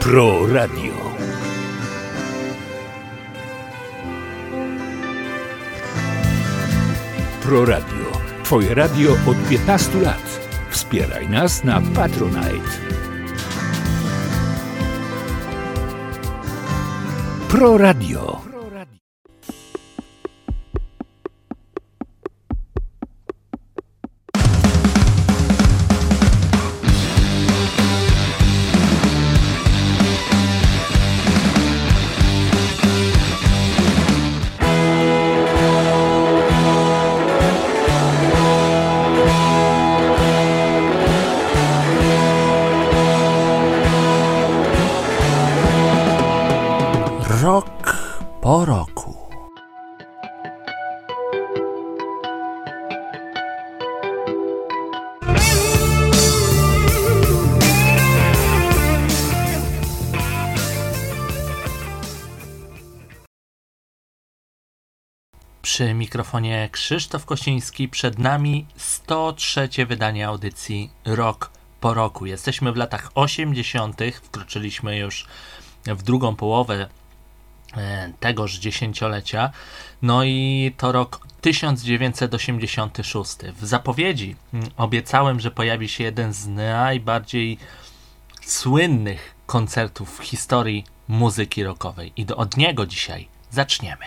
Pro Radio. Pro Radio. Twoje radio od 15 lat. Wspieraj nas na Patronite. Pro Radio. Rok po roku. Przy mikrofonie Krzysztof Kosiński, przed nami 103. wydanie audycji Rok po roku. Jesteśmy w latach 80., wkroczyliśmy już w drugą połowę tegoż dziesięciolecia, no i to rok 1986. W zapowiedzi obiecałem, że pojawi się jeden z najbardziej słynnych koncertów w historii muzyki rockowej i od niego dzisiaj zaczniemy.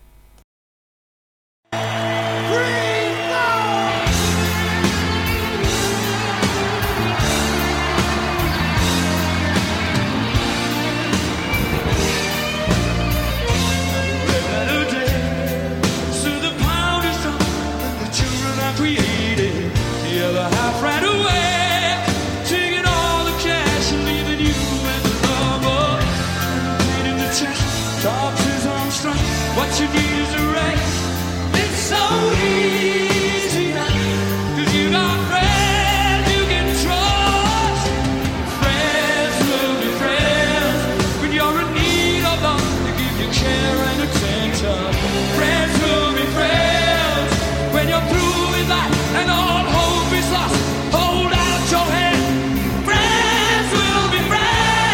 What you need is a race. It's so easy now, 'cause you got friends you can trust. Friends will be friends when you're in need of them to give you care and attention. Friends will be friends when you're through with life and all hope is lost. Hold out your hand. Friends will be friends.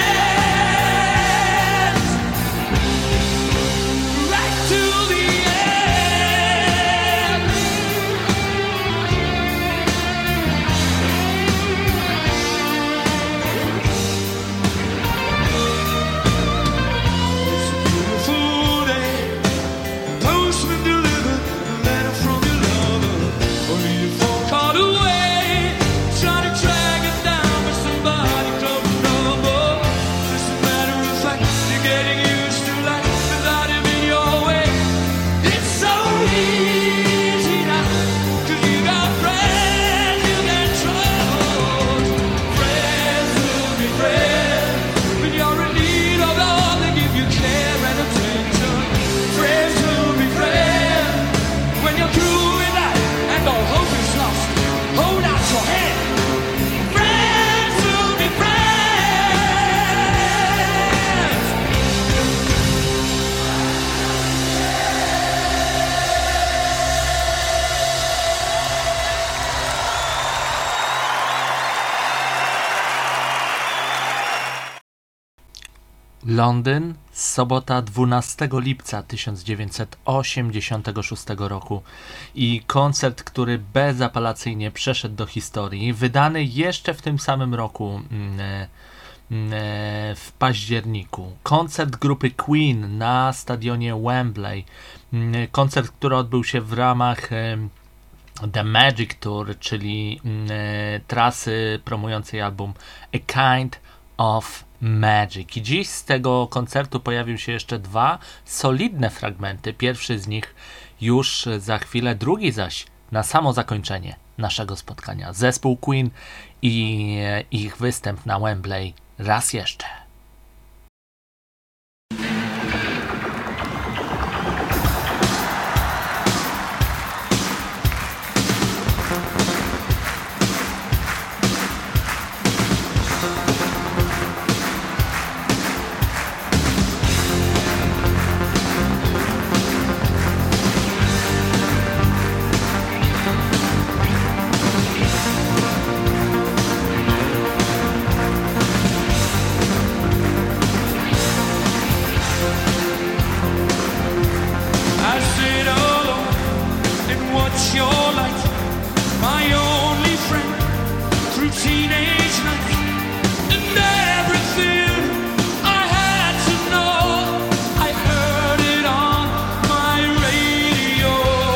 Londyn, sobota 12 lipca 1986 roku i koncert, który bezapelacyjnie przeszedł do historii, wydany jeszcze w tym samym roku w październiku. Koncert grupy Queen na stadionie Wembley. Koncert, który odbył się w ramach The Magic Tour, czyli trasy promującej album A Kind of Magic. I dziś z tego koncertu pojawił się jeszcze dwa solidne fragmenty. Pierwszy z nich już za chwilę, drugi zaś na samo zakończenie naszego spotkania. Zespół Queen i ich występ na Wembley raz jeszcze. through teenage nights, and everything I had to know, I heard it on my radio.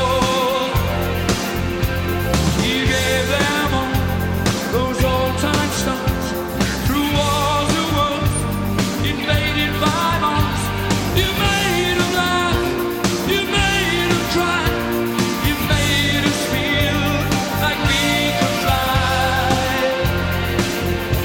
You gave them all those old time stars through walls and worlds invaded by bombs. You made them laugh, you made them cry, you made us feel like we could fly.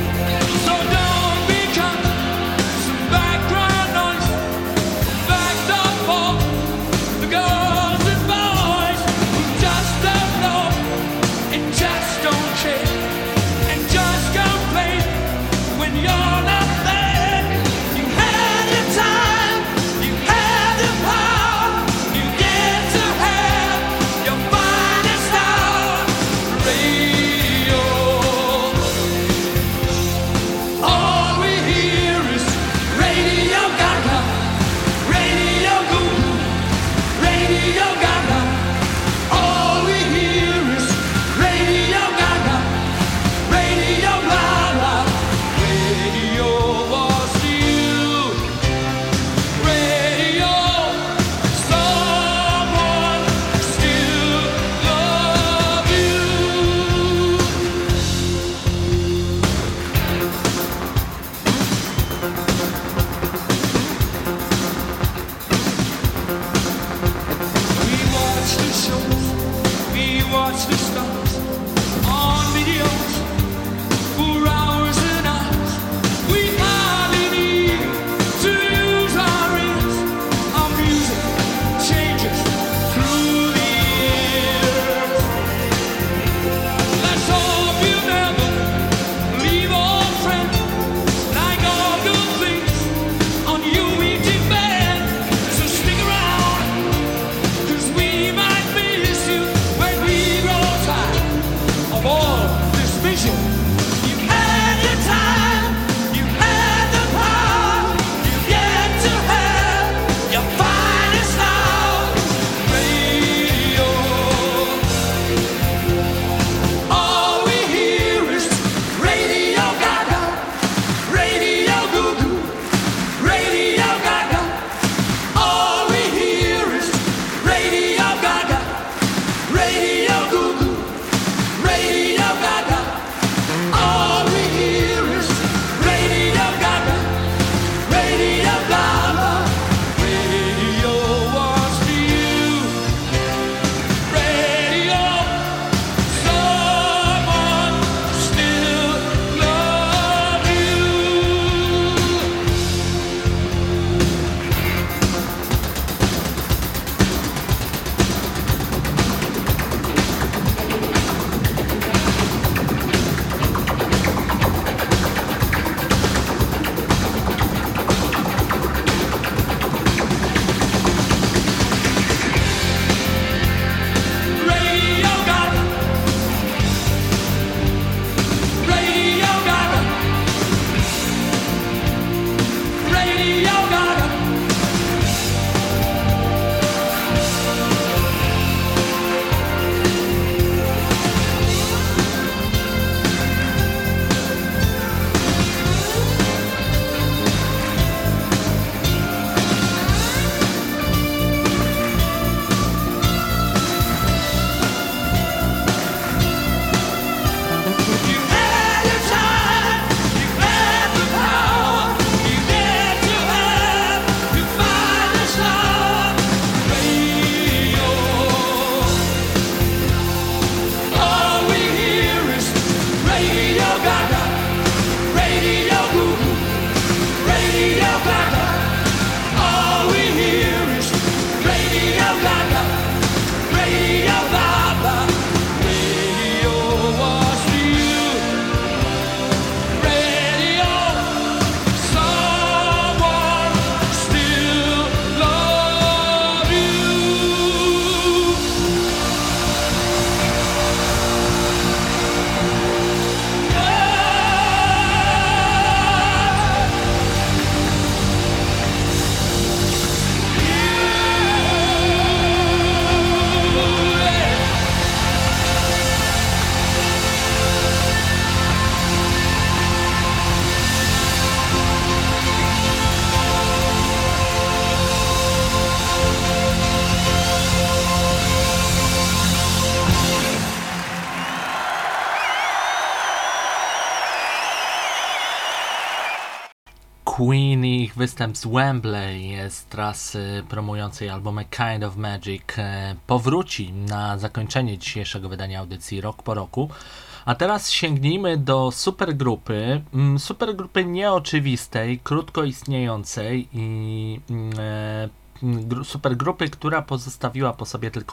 Queen i ich występ z Wembley z trasy promującej album A Kind of Magic powróci na zakończenie dzisiejszego wydania audycji Rok po roku. A teraz sięgnijmy do supergrupy nieoczywistej, krótko istniejącej i supergrupy, która pozostawiła po sobie tylko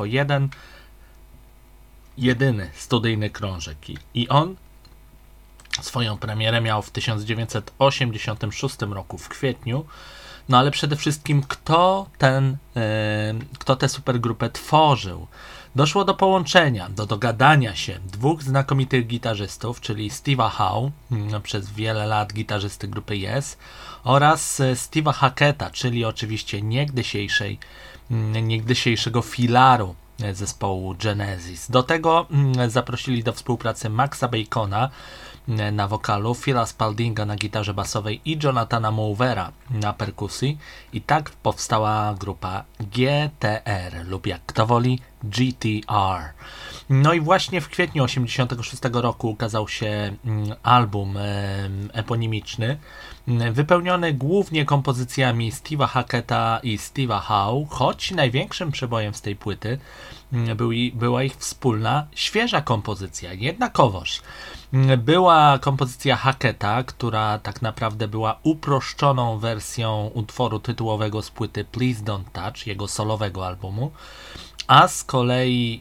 jedyny studyjny krążek i on swoją premierę miał w 1986 roku w kwietniu. No ale przede wszystkim kto tę supergrupę tworzył? Doszło do połączenia, do dogadania się dwóch znakomitych gitarzystów, czyli Steve'a Howe, przez wiele lat gitarzysty grupy Yes, oraz Steve'a Hacketta, czyli oczywiście niegdysiejszego filaru zespołu Genesis. Do tego zaprosili do współpracy Maxa Bacona na wokalu, Phila Spaldinga na gitarze basowej i Jonathana Moovera na perkusji i tak powstała grupa GTR lub jak kto woli GTR. No i właśnie w kwietniu 1986 roku ukazał się album eponimiczny, wypełniony głównie kompozycjami Steve'a Hacketta i Steve'a Howe, choć największym przebojem z tej płyty była ich wspólna, świeża kompozycja, jednakowoż. Była kompozycja Hacketta, która tak naprawdę była uproszczoną wersją utworu tytułowego z płyty Please Don't Touch, jego solowego albumu, a z kolei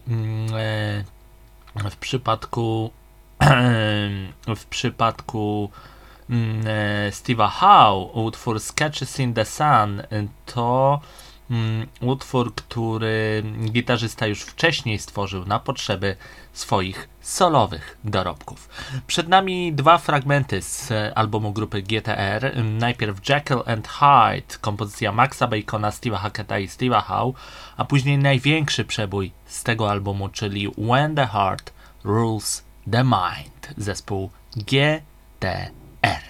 w przypadku Steve'a Howe utwór Sketches in the Sun to utwór, który gitarzysta już wcześniej stworzył na potrzeby swoich solowych dorobków. Przed nami dwa fragmenty z albumu grupy GTR. Najpierw Jekyll and Hyde, kompozycja Maxa Bacona, Steve'a Hacketta i Steve'a Howe, a później największy przebój z tego albumu, czyli When the Heart Rules the Mind, zespół GTR.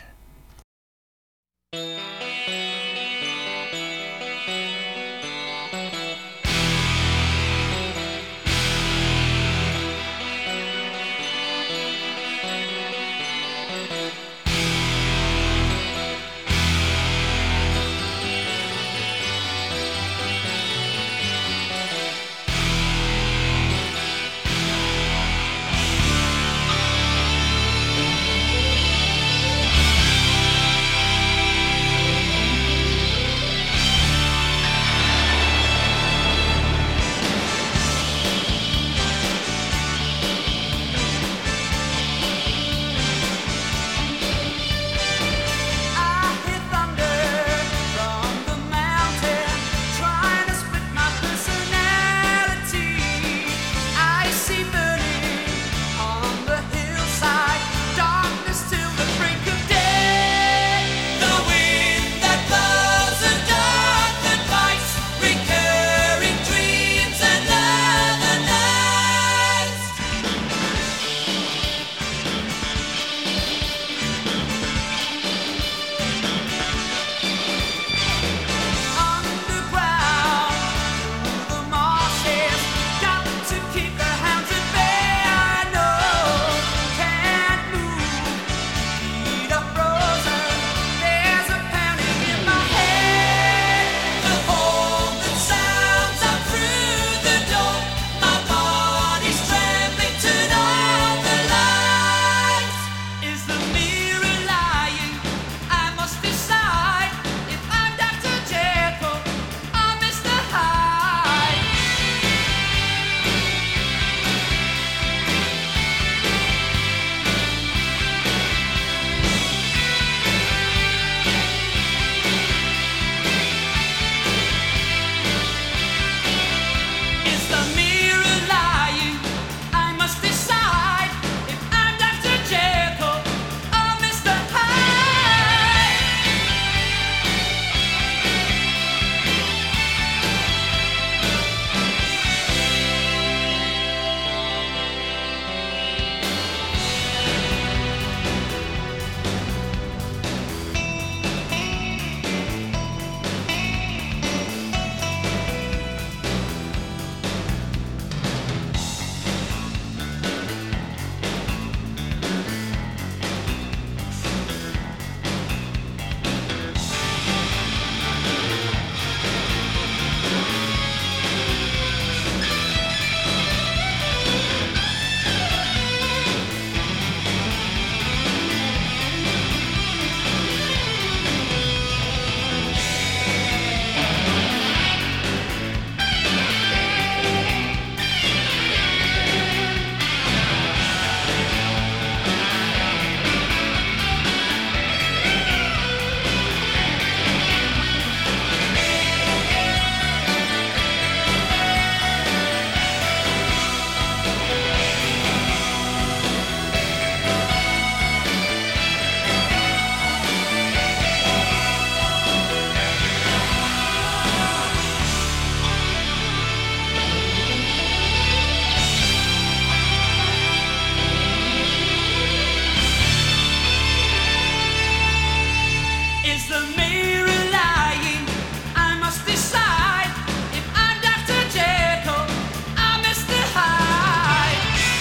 the mirror lying? I must decide if I'm Dr. Jekyll or Mr. Hyde.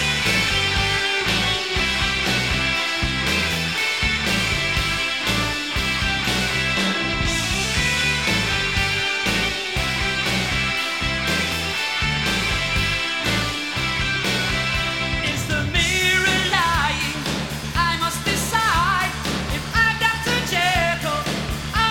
Is the mirror lying? I must decide if I'm Dr. Jekyll or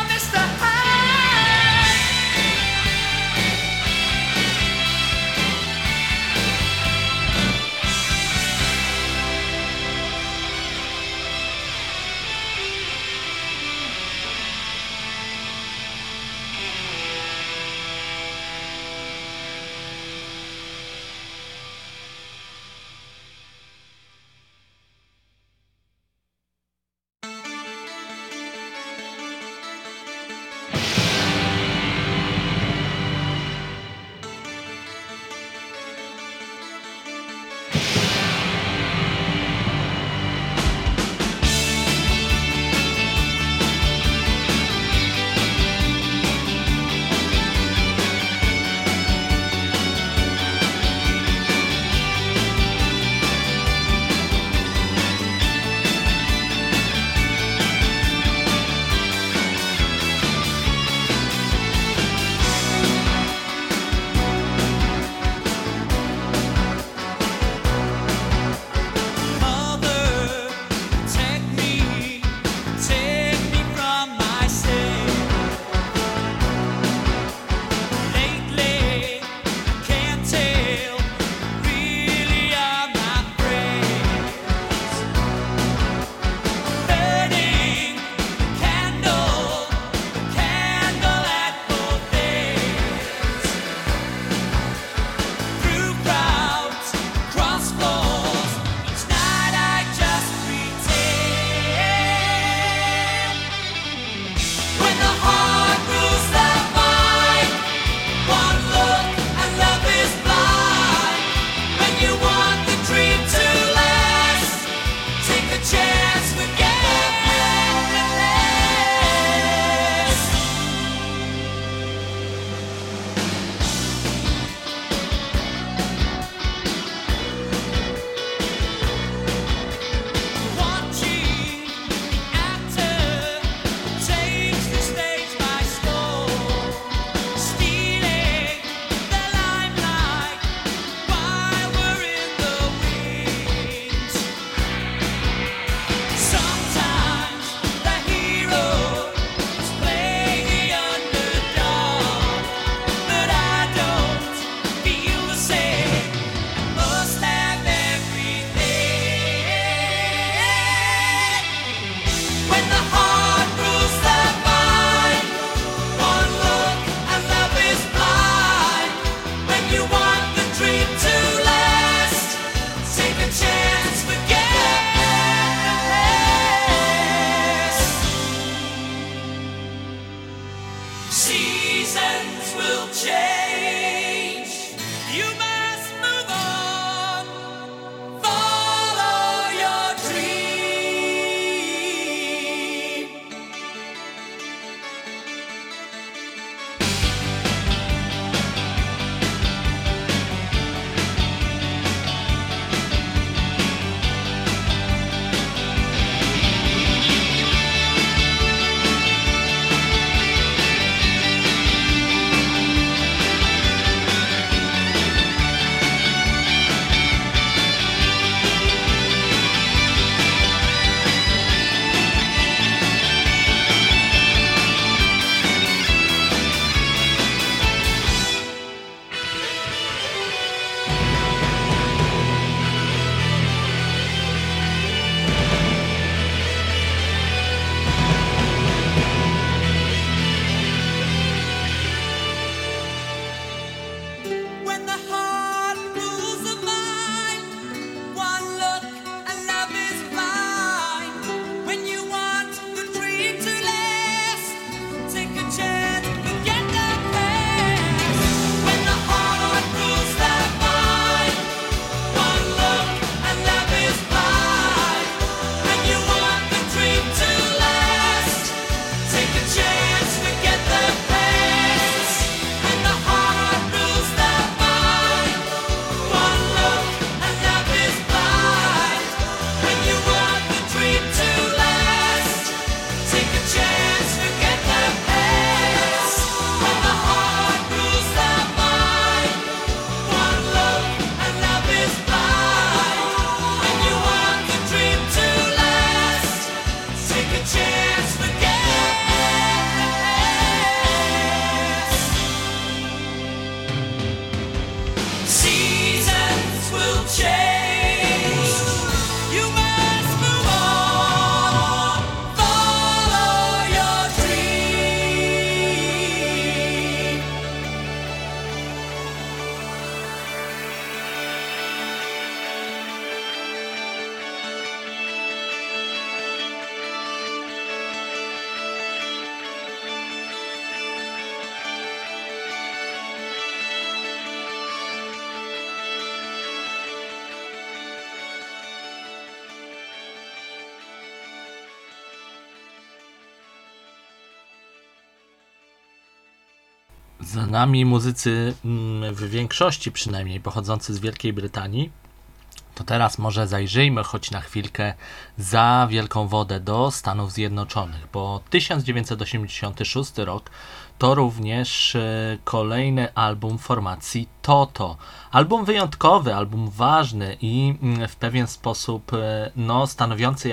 Za nami muzycy, w większości przynajmniej pochodzący z Wielkiej Brytanii. To teraz może zajrzyjmy choć na chwilkę za wielką wodę do Stanów Zjednoczonych, bo 1986 rok to również kolejny album formacji Toto. Album wyjątkowy, album ważny i w pewien sposób stanowiący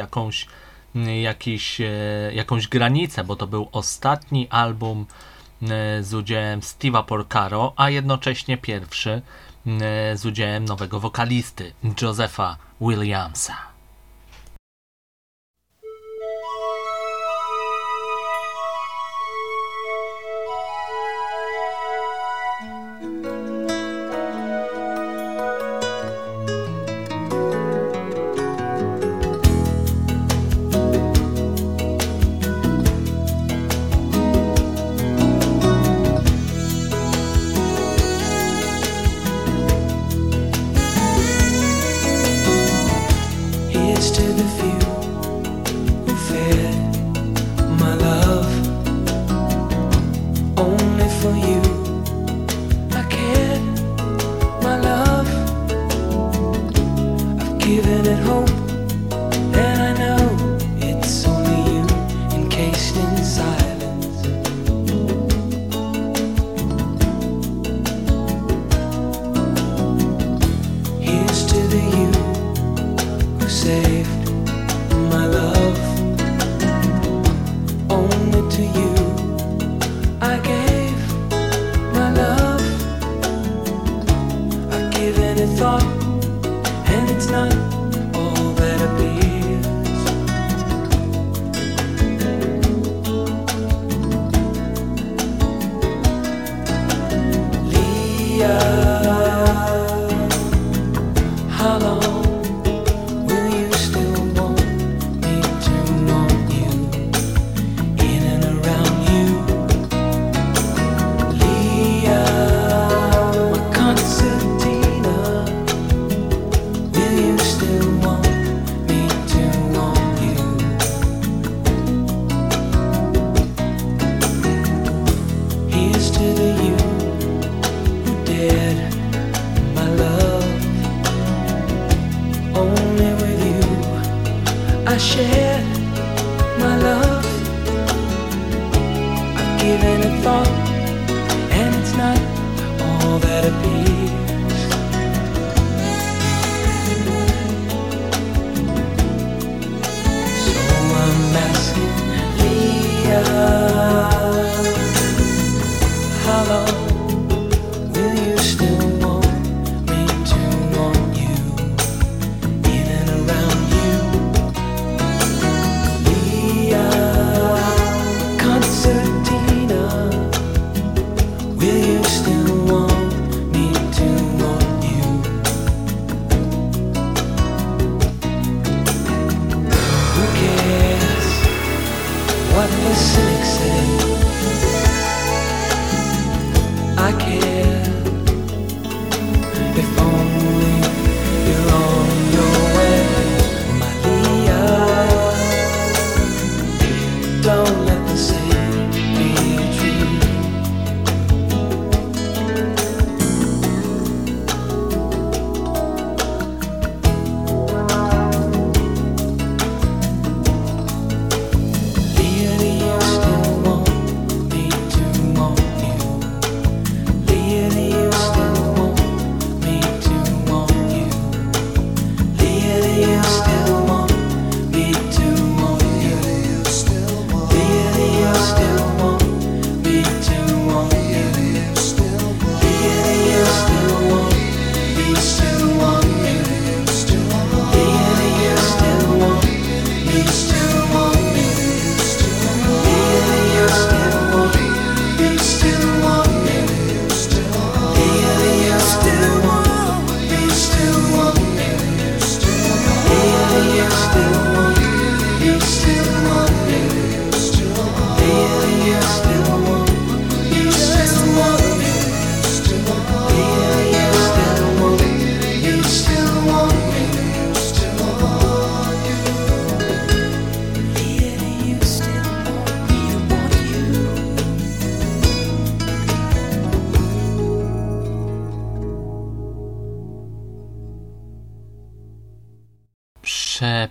jakąś granicę, bo to był ostatni album z udziałem Steve'a Porcaro, a jednocześnie pierwszy z udziałem nowego wokalisty Josepha Williamsa.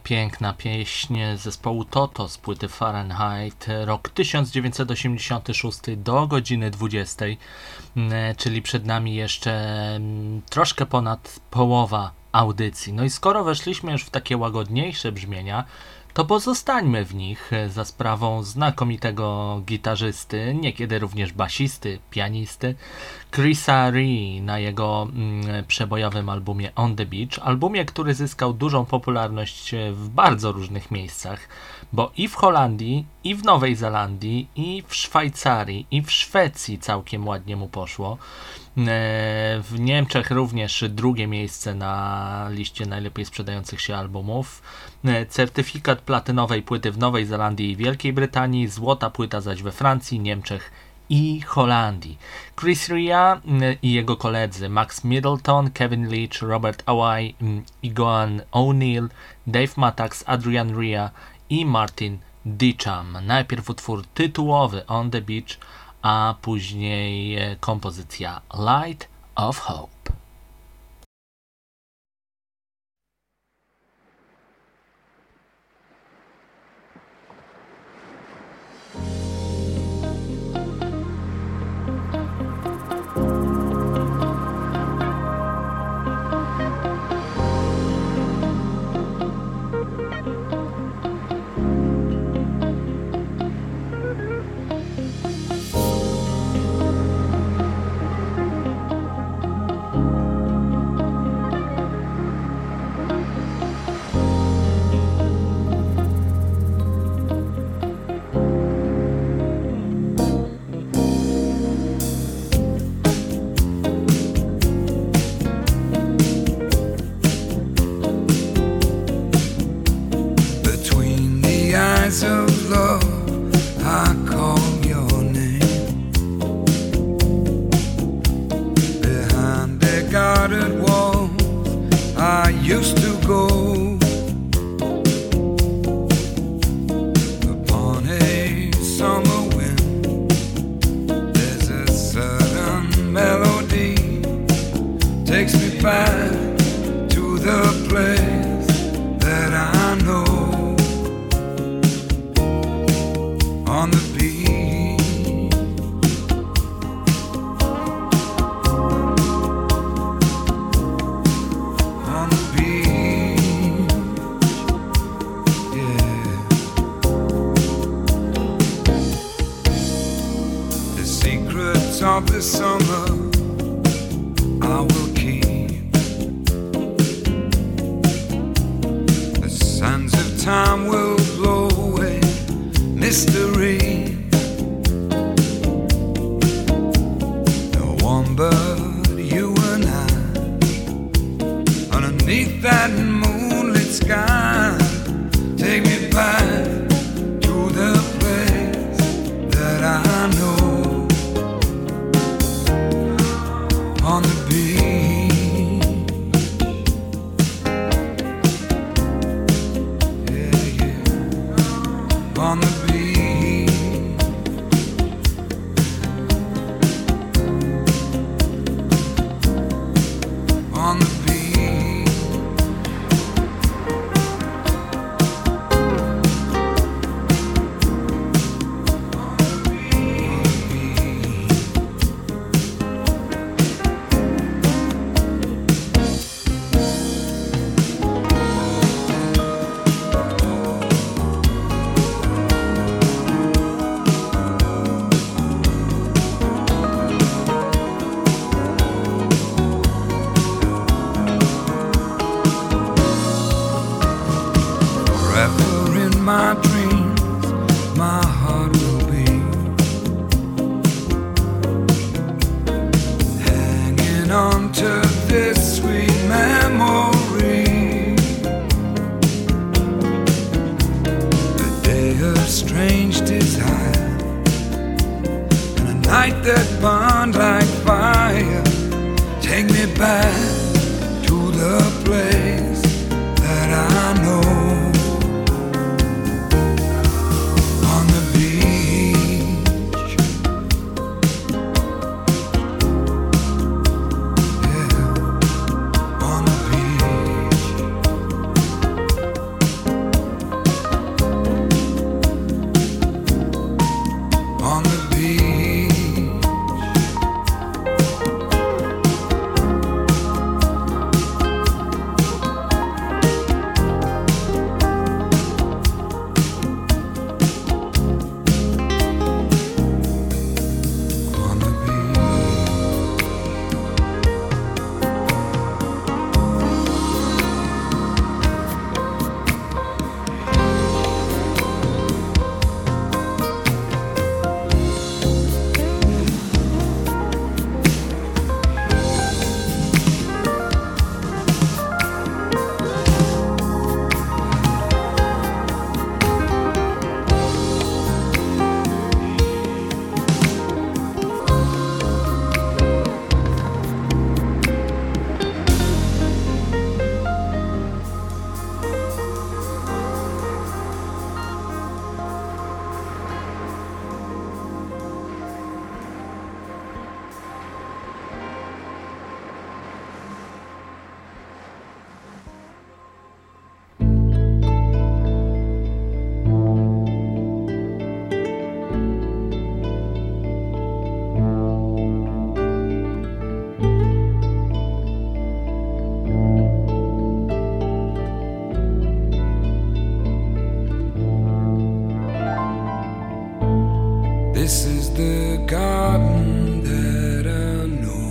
piękna pieśń zespołu Toto z płyty Fahrenheit, rok 1986 do godziny 20, czyli przed nami jeszcze troszkę ponad połowa audycji. No i skoro weszliśmy już w takie łagodniejsze brzmienia, to pozostańmy w nich za sprawą znakomitego gitarzysty, niekiedy również basisty, pianisty, Chrisa Ree na jego przebojowym albumie On the Beach, albumie, który zyskał dużą popularność w bardzo różnych miejscach, bo i w Holandii, i w Nowej Zelandii, i w Szwajcarii, i w Szwecji całkiem ładnie mu poszło. W Niemczech również drugie miejsce na liście najlepiej sprzedających się albumów. Certyfikat platynowej płyty w Nowej Zelandii i Wielkiej Brytanii, złota płyta zaś we Francji, Niemczech i Holandii. Chris Rea i jego koledzy Max Middleton, Kevin Leach, Robert Awai, Igoan O'Neill, Dave Mattax, Adrian Rea i Martin Dicham. Najpierw utwór tytułowy On the Beach, a później kompozycja Light of Hope. Of love, I call your name. Behind their guarded walls, I used to go. Upon a summer wind, there's a certain melody takes me back to the place that I know. On the beach, on the beach, yeah. The secrets of the summer I will keep. The sands of time will blow away mystery. No one but you and I, underneath that moonlit sky. Take me back to the place that I know. On the beach, yeah, yeah. On the my dreams, my heart will be hanging on to this sweet memory. A day of strange desire and a night that burned like fire. Take me back to the place that I know. This is the garden that I know.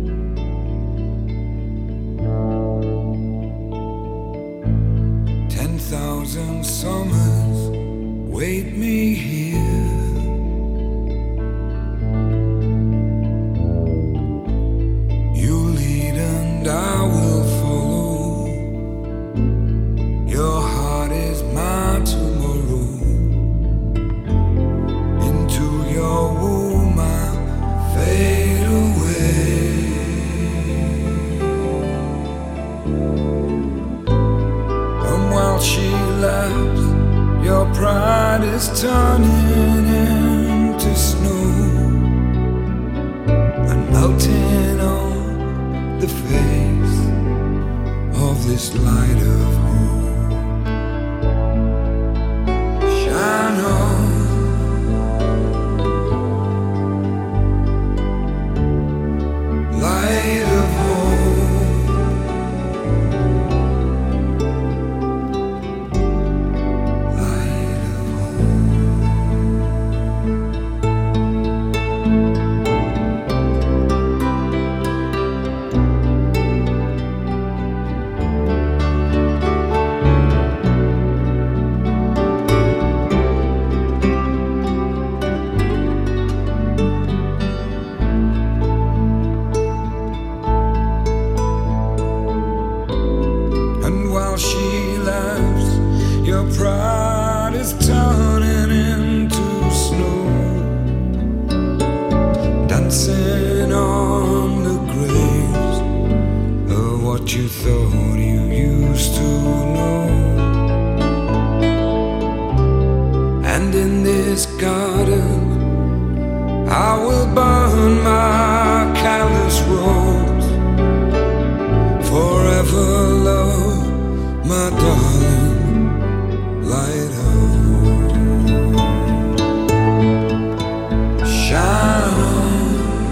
10,000 summers wait me here. You lead and I will follow. Your heart is my tomorrow. Into your womb I'll fade away. And while she laughs, your pride is turning into snow and melting on the face of this light of hope. Shine on, light of hope. Light of And while she laughs, your pride is turning into snow, dancing on the graves of what you thought you used to know. And in this garden I will burn my callous rose. Forever love, my darling, light of shine on,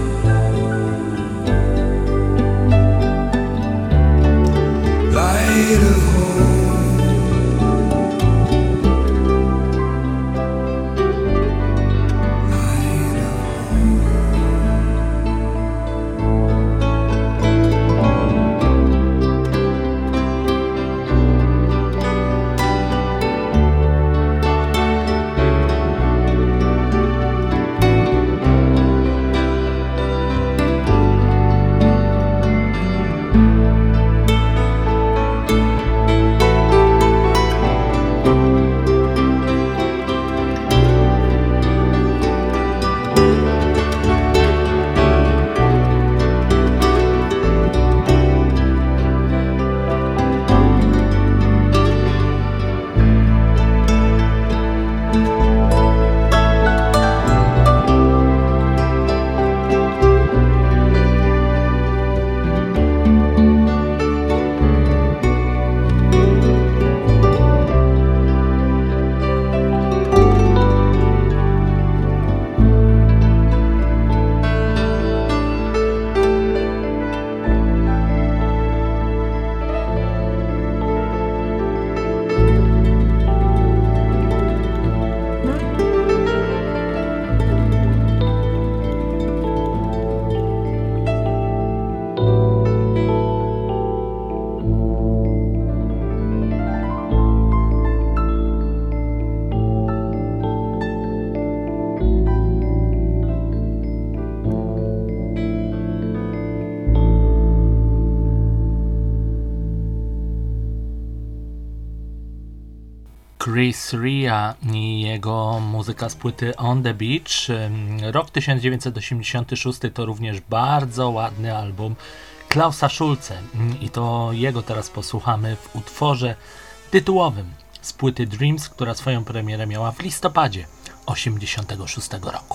light of light of Chris Rea i jego muzyka z płyty On the Beach. Rok 1986 to również bardzo ładny album Klausa Schulze i to jego teraz posłuchamy w utworze tytułowym z płyty Dreams, która swoją premierę miała w listopadzie 1986 roku.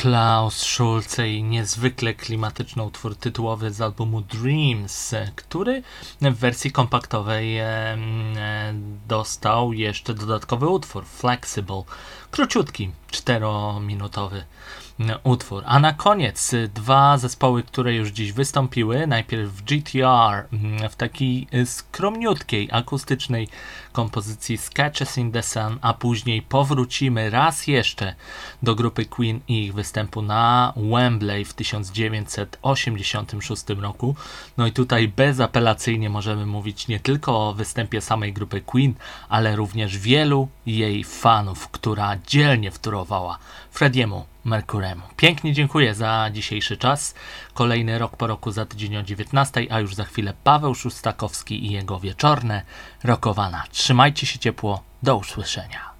Klaus Schulze i niezwykle klimatyczny utwór tytułowy z albumu Dreams, który w wersji kompaktowej dostał jeszcze dodatkowy utwór Flexible, króciutki, 4-minutowy utwór. A na koniec dwa zespoły, które już dziś wystąpiły. Najpierw w GTR w takiej skromniutkiej, akustycznej kompozycji Sketches in the Sun, a później powrócimy raz jeszcze do grupy Queen i ich występu na Wembley w 1986 roku. No i tutaj bezapelacyjnie możemy mówić nie tylko o występie samej grupy Queen, ale również wielu jej fanów, która dzielnie wtórowała Frediemu Mercuremu. Pięknie dziękuję za dzisiejszy czas. Kolejny Rok po roku za tydzień o 19:00, a już za chwilę Paweł Szóstakowski i jego wieczorne Rokowana. Trzymajcie się ciepło. Do usłyszenia.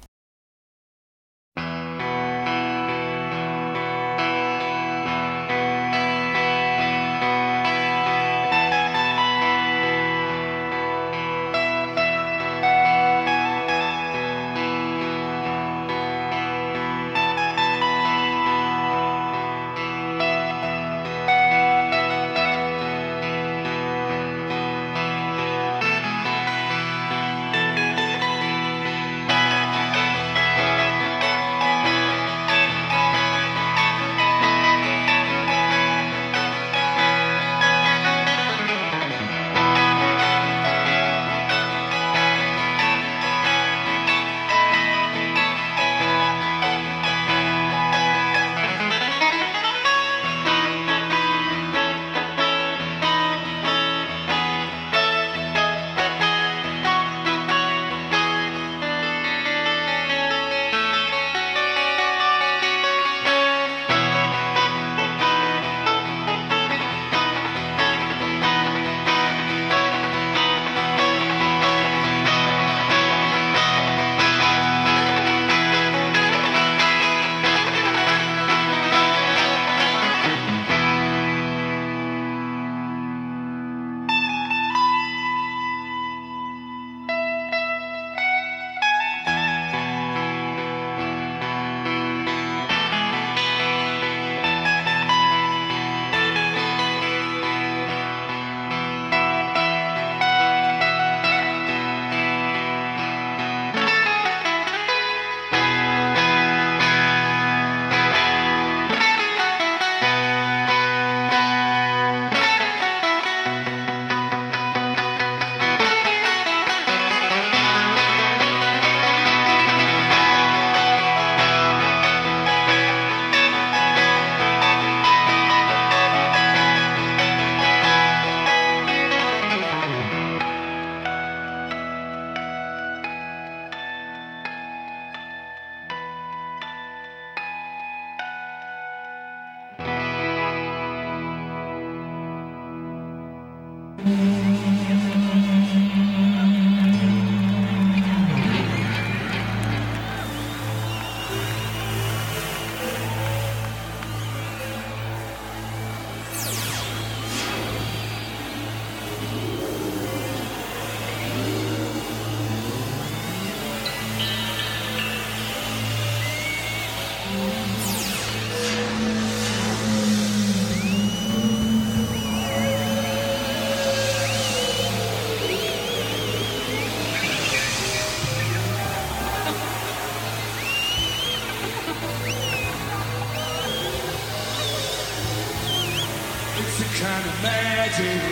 Kind of magic.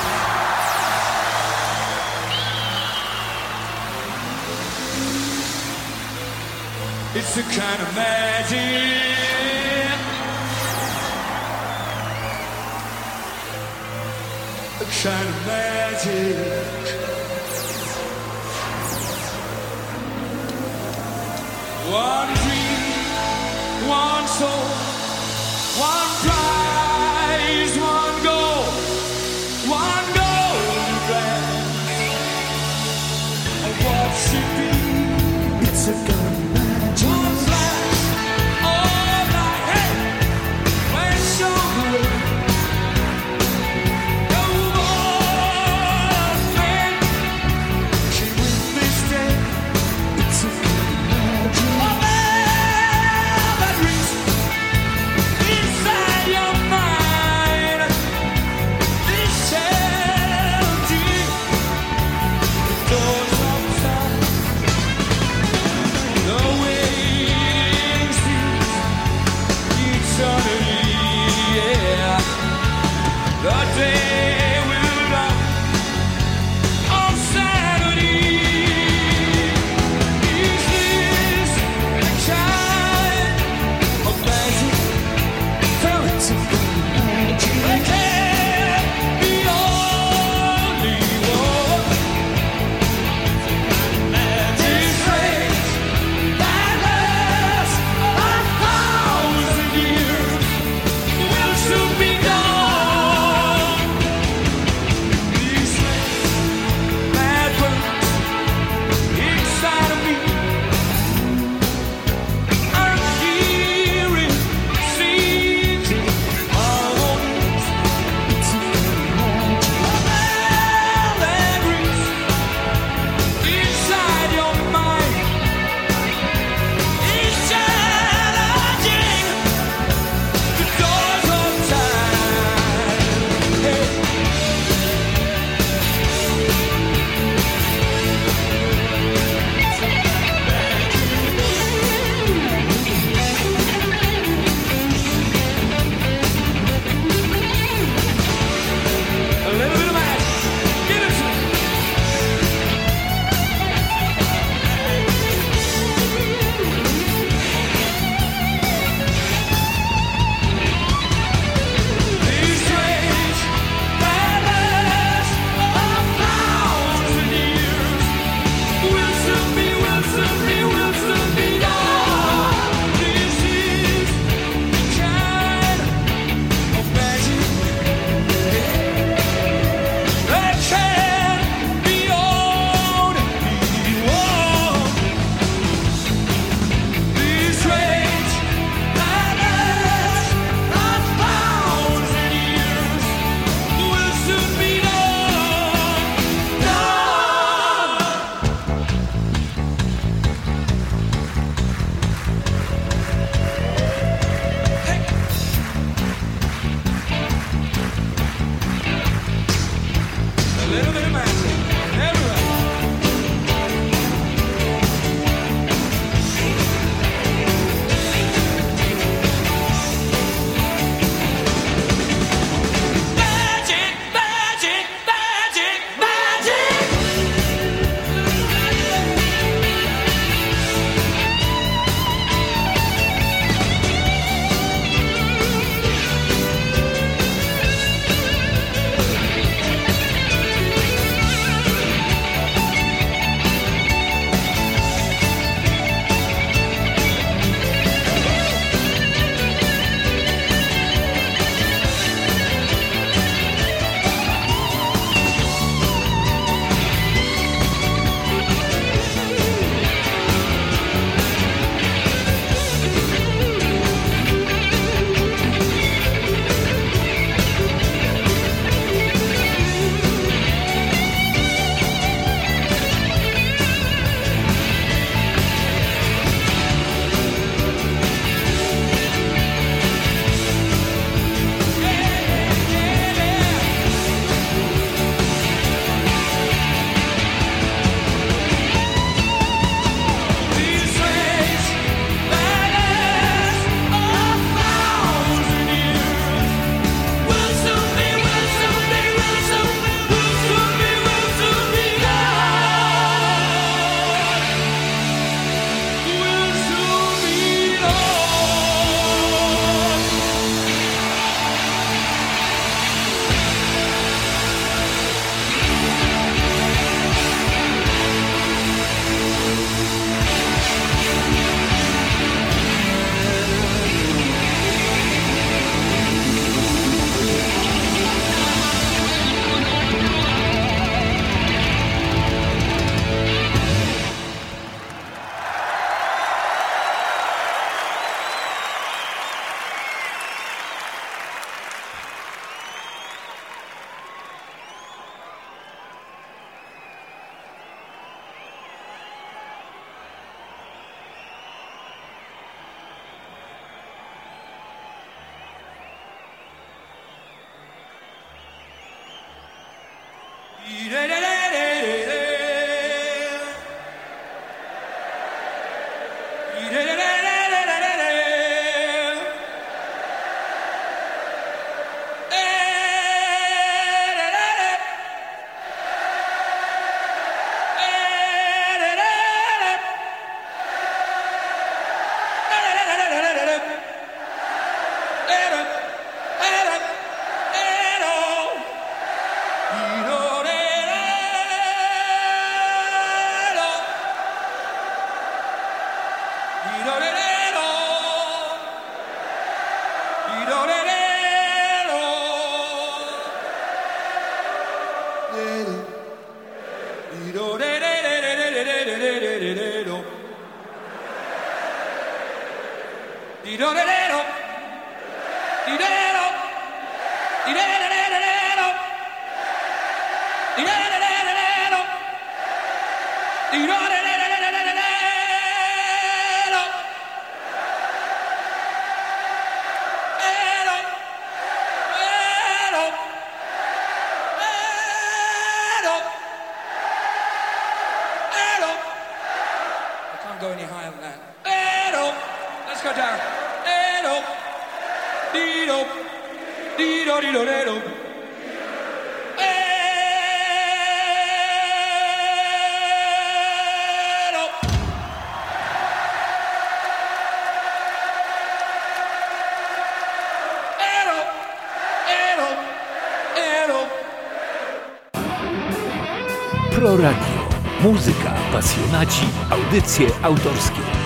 It's a kind of magic. A kind of magic. One dream, one soul, one prize, one goal, one golden glance. What should be? It's a kind of magic. One flash, all night, hey, when so good. No more man can win this day. It's a kind of magic. Oh, man, that reason. eternity. Yeah, the day will dawn on Saturday. Is this a kind of magic? There can't be only one. This race that lasts 1,000 years will soon be gone. Di-do-de-de-do. Di-de-do. Di-de-de-de-de-do. Di-de-de-de-de-do. Di-do-de-de-de-de-de-do. Go any higher than that. Edo. Let's go down. Edo. Dido. Dido, dido, dido. Edo. Edo. Edo. Edo. Pro Radio. Muzyka, pasjonaci, audycje autorskie.